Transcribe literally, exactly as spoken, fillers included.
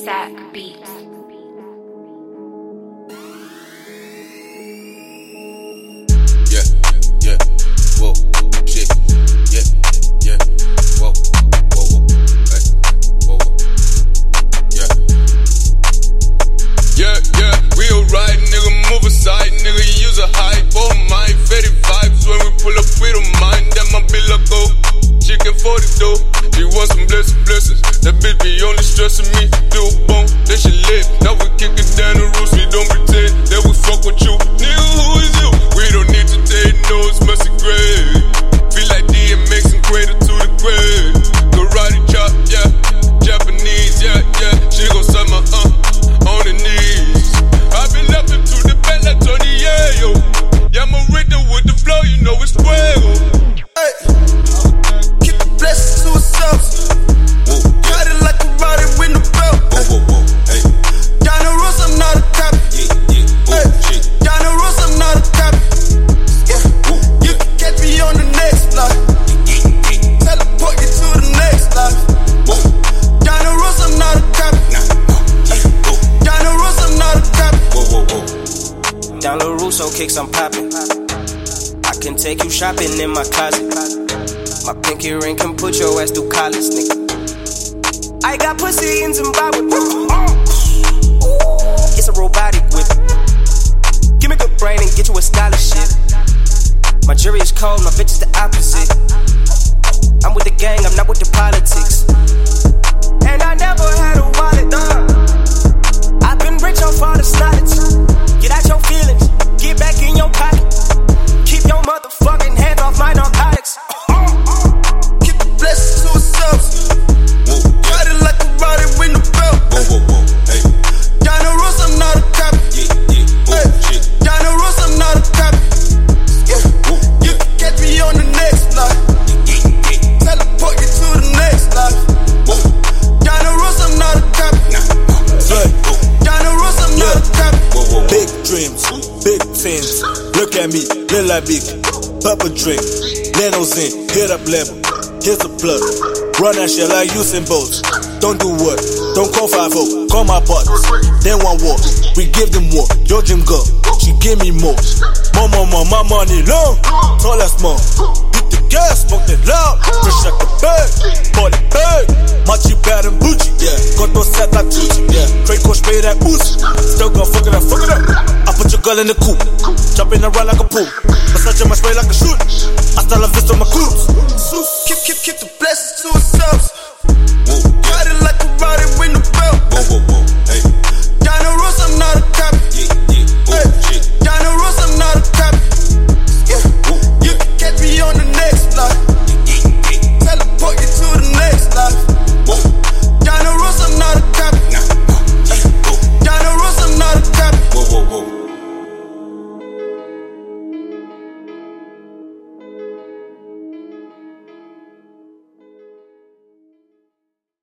Sack Beats. Yeah, yeah, whoa, shit, yeah, yeah, whoa, whoa, whoa, hey, whoa, whoa, yeah, yeah, yeah, real right, nigga, move aside, nigga, use a high for my fetty vibes when we pull up with a mind, that my bill a go, chicken forty dough, she want some blessed blessings, that bitch be only stressing me, do a bone, that she lit, now we kick it down the roof, we don't pretend that we fuck with you, nigga, who is you? We don't need to take no, it's messy grave. Feel like D M X and cradle to the grave. Karate chop, yeah. Japanese, yeah, yeah. She gon' suck my uh on the knees. I been up into the bed like Tony Yayo. Yeah, I'm a rhythm with the flow, you know it's fuego. Hey, keep the blessings to ourselves. Got it like a rider with no belt. Whoa, whoa, whoa, hey. Down the rules, I'm not a copy. Yeah, yeah, oh, Hey, shit. down the rules, I'm not a copy. Yeah, you can catch me on the next block. Teleport you to the next life. Down the rules, I'm not a copy. Down the rules, I'm not a copy. Whoa, whoa, whoa. Down the Russo kicks, I'm popping. I can take you shopping in my closet. My pinky ring can put your ass through college, nigga. I got pussy in Zimbabwe. It's a robotic whip. Give me good brain and get you a scholarship. My jury is cold, my bitch is the opposite. I'm with the gang, I'm not with the politics. And I never had a wallet. I've been rich on father's knowledge. Get out your feelings, get back in your pocket. Keep your motherfucking hands off my narcotics. Keep the blessings to ourselves. Got it like a rider with no belt. Whoa, whoa, whoa, hey. Down the rules, I'm not a copy. Yeah, yeah, oh, Hey, shit. down the rules, I'm not a copy. Yeah, you can catch me on the next block. Teleport you to the next life. Down the rules, I'm not a copy. Down the rules, I'm not a copy. Whoa, whoa, whoa. Big dreams, big things. Look at me, look like big. Purple drink, Leno's in, hit up level. Here's the plug. Run that shit like Usain Bolt. Don't do what? Don't call five oh. Call my partners. They want war. We give them war. Your gym girl, she give me more. More, more, more, my money long. Tall as small. Hit the gas, smoke it loud. Fresh out the bag, body bag. Machi bad and bougie, yeah. Got no set like Tucci, yeah. Trade coach pay that Uzi. Still gon' fuck it up, fuck it up. I put your girl in the coupe. Jumping around like a pool. Massaging my spray like a shoot. Hasta la vista, my coops. Keep, keep, keep the blessings to ourselves.